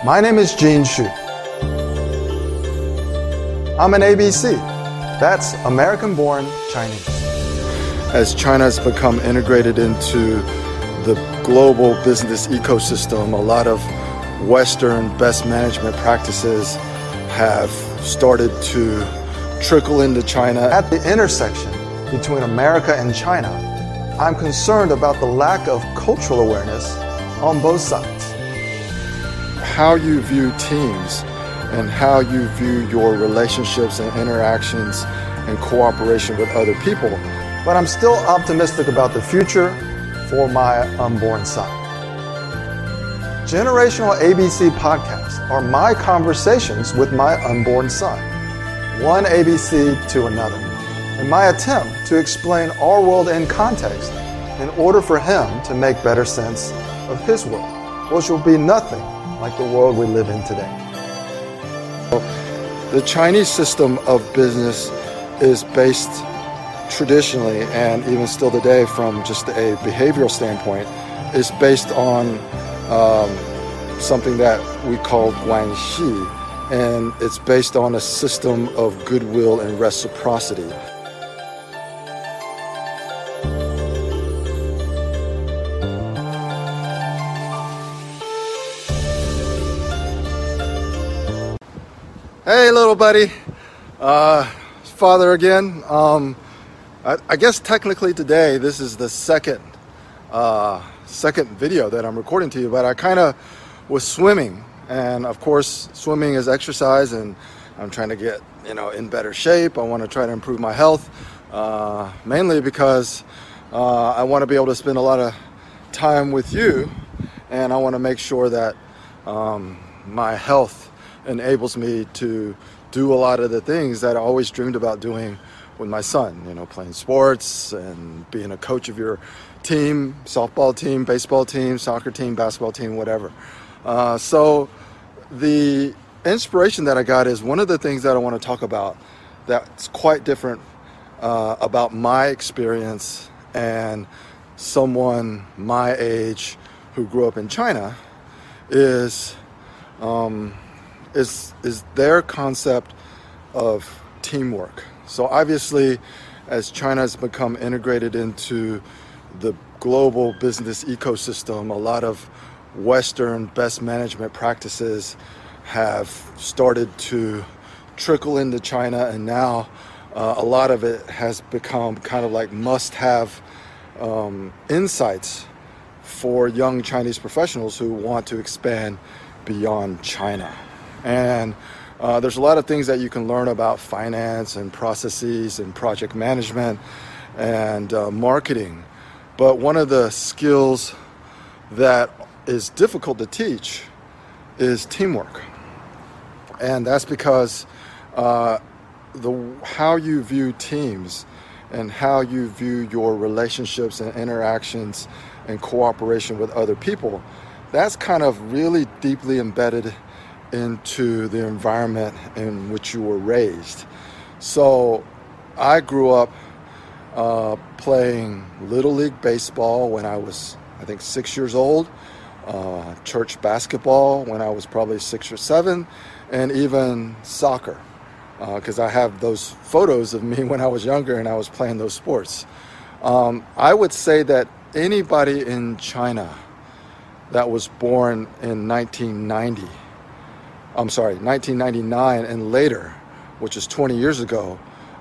My name is Gene Xu. I'm an ABC. That's American-born Chinese. As China has become integrated into the global business ecosystem, a lot of Western best management practices have started to trickle into China. At the intersection between America and China, I'm concerned about the lack of cultural awareness on both sides. How you view teams and how you view your relationships and interactions and cooperation with other people. But I'm still optimistic about the future for my unborn son. Generational ABC podcasts are my conversations with my unborn son, one ABC to another, in my attempt to explain our world in context in order for him to make better sense of his world, which will be nothing like the world we live in today. The Chinese system of business is based traditionally, and even still today from just a behavioral standpoint, is based on something that we call guanxi, and it's based on a system of goodwill and reciprocity. Hey, little buddy. Father again. I guess technically today this is the second video that I'm recording to you, but I kind of was swimming, and of course swimming is exercise, and I'm trying to get in better shape. I want to try to improve my health, mainly because I want to be able to spend a lot of time with you, and I want to make sure that my health enables me to do a lot of the things that I always dreamed about doing with my son, playing sports and being a coach of your team, softball team, baseball team, soccer team, basketball team, whatever. So the inspiration that I got is one of the things that I want to talk about that's quite different about my experience and someone my age who grew up in China is their concept of teamwork. So obviously, as China has become integrated into the global business ecosystem, a lot of Western best management practices have started to trickle into China, and now a lot of it has become kind of like must-have insights for young Chinese professionals who want to expand beyond China. And there's a lot of things that you can learn about finance and processes and project management and marketing. But one of the skills that is difficult to teach is teamwork. And that's because how you view teams and how you view your relationships and interactions and cooperation with other people, that's kind of really deeply embedded into the environment in which you were raised. So I grew up playing Little League baseball when I was, I think, 6 years old, church basketball when I was probably 6 or 7, and even soccer, because I have those photos of me when I was younger and I was playing those sports. I would say that anybody in China that was born in 1999 and later, which is 20 years ago,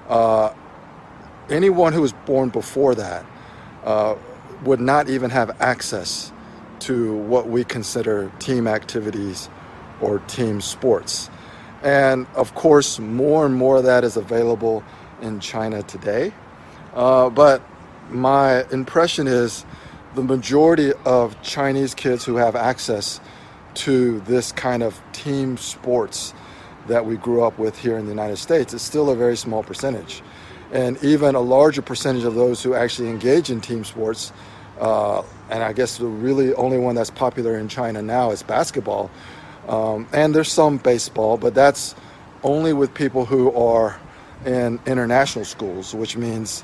anyone who was born before that would not even have access to what we consider team activities or team sports. And of course, more and more of that is available in China today. But my impression is the majority of Chinese kids who have access to this kind of team sports that we grew up with here in the United States is still a very small percentage. And even a larger percentage of those who actually engage in team sports, and I guess the really only one that's popular in China now is basketball. And there's some baseball, but that's only with people who are in international schools, which means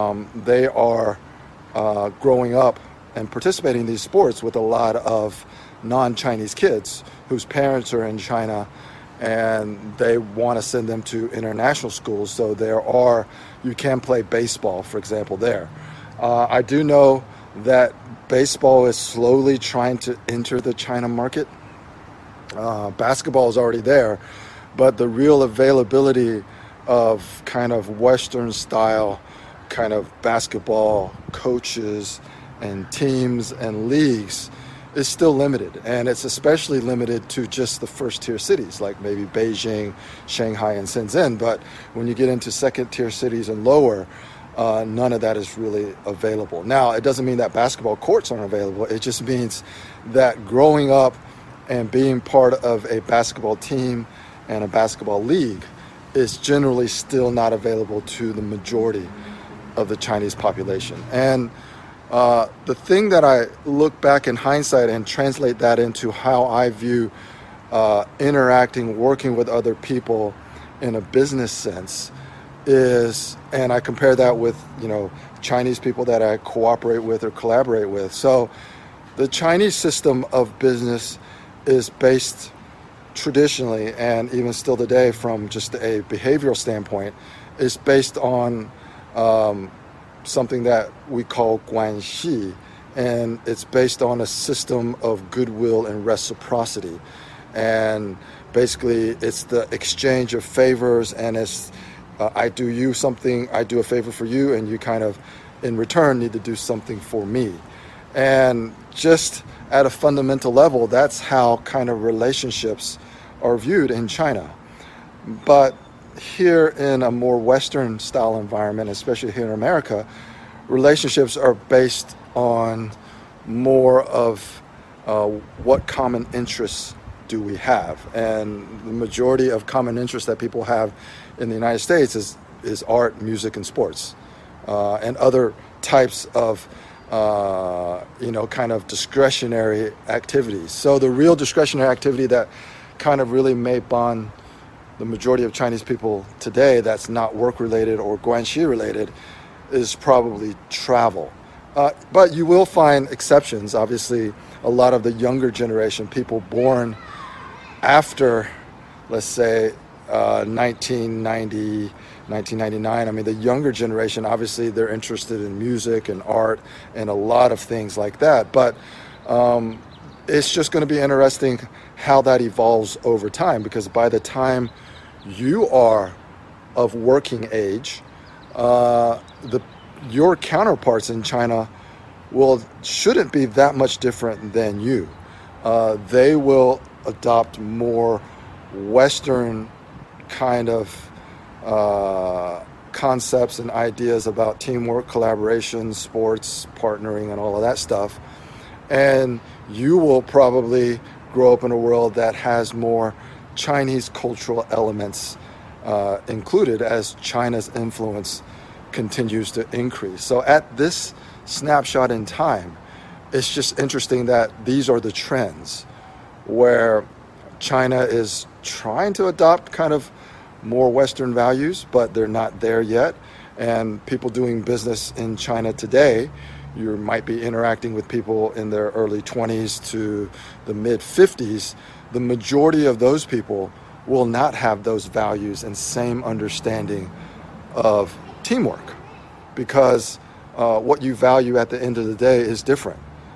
they are growing up and participating in these sports with a lot of non-Chinese kids whose parents are in China and they want to send them to international schools. So you can play baseball, for example, there. I do know that baseball is slowly trying to enter the China market. Basketball is already there, but the real availability of kind of Western style kind of basketball coaches and teams and leagues is still limited. And it's especially limited to just the first tier cities like maybe Beijing, Shanghai, and Shenzhen. But when you get into second tier cities and lower, none of that is really available. Now, it doesn't mean that basketball courts aren't available. It just means that growing up and being part of a basketball team and a basketball league is generally still not available to the majority of the Chinese population. And the thing that I look back in hindsight and translate that into how I view interacting, working with other people in a business sense is, and I compare that with, Chinese people that I cooperate with or collaborate with. So the Chinese system of business is based traditionally, and even still today from just a behavioral standpoint, is based on something that we call guanxi, and it's based on a system of goodwill and reciprocity. And basically it's the exchange of favors, and it's I do you something, I do a favor for you, and you kind of in return need to do something for me. And just at a fundamental level, that's how kind of relationships are viewed in China. But here in a more Western style environment, especially here in America, relationships are based on more of what common interests do we have. And the majority of common interests that people have in the United States is art, music, and sports, and other types of kind of discretionary activities. So the real discretionary activity that kind of really may bond the majority of Chinese people today that's not work-related or guanxi-related is probably travel. But you will find exceptions. Obviously, a lot of the younger generation, people born after, let's say, 1990, 1999. I mean, the younger generation, obviously, they're interested in music and art and a lot of things like that. But it's just going to be interesting how that evolves over time, because by the time you are of working age, your counterparts in China shouldn't be that much different than you. They will adopt more Western kind of concepts and ideas about teamwork, collaboration, sports, partnering, and all of that stuff. And you will probably grow up in a world that has more Chinese cultural elements included as China's influence continues to increase. So at this snapshot in time, it's just interesting that these are the trends where China is trying to adopt kind of more Western values, but they're not there yet. And people doing business in China today, you might be interacting with people in their early 20s to the mid 50s. The majority of those people will not have those values and same understanding of teamwork, because what you value at the end of the day is different.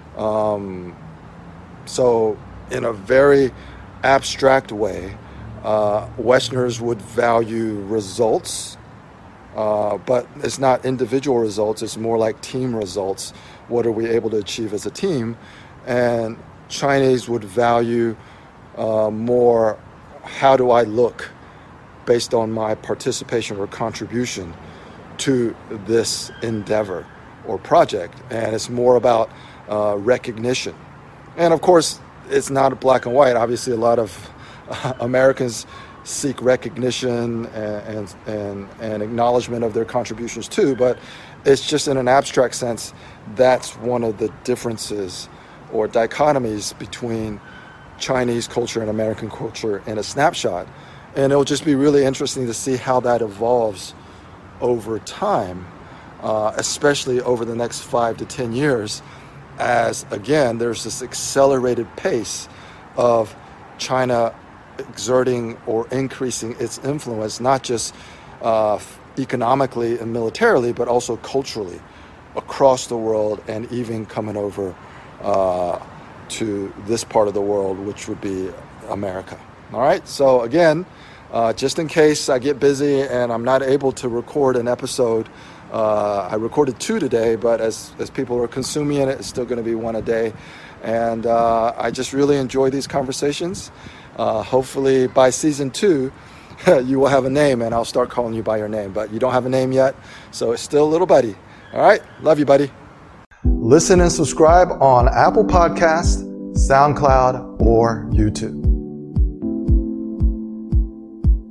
So in a very abstract way, Westerners would value results, but it's not individual results, it's more like team results. What are we able to achieve as a team? And Chinese would value more, how do I look based on my participation or contribution to this endeavor or project. And it's more about recognition. And of course, it's not black and white. Obviously, a lot of Americans seek recognition and acknowledgement of their contributions too, but it's just in an abstract sense, that's one of the differences or dichotomies between Chinese culture and American culture in a snapshot. And it'll just be really interesting to see how that evolves over time, especially over the next 5 to 10 years, as, again, there's this accelerated pace of China exerting or increasing its influence, not just economically and militarily, but also culturally across the world, and even coming over to this part of the world, which would be America. All right, so again, just in case I get busy and I'm not able to record an episode, I recorded 2 today, but as people are consuming it, it's still going to be 1 a day. And I just really enjoy these conversations. Hopefully by season 2, you will have a name, and I'll start calling you by your name. But you don't have a name yet, so it's still little buddy. All right, love you, buddy. Listen and subscribe on Apple Podcasts, SoundCloud, or YouTube.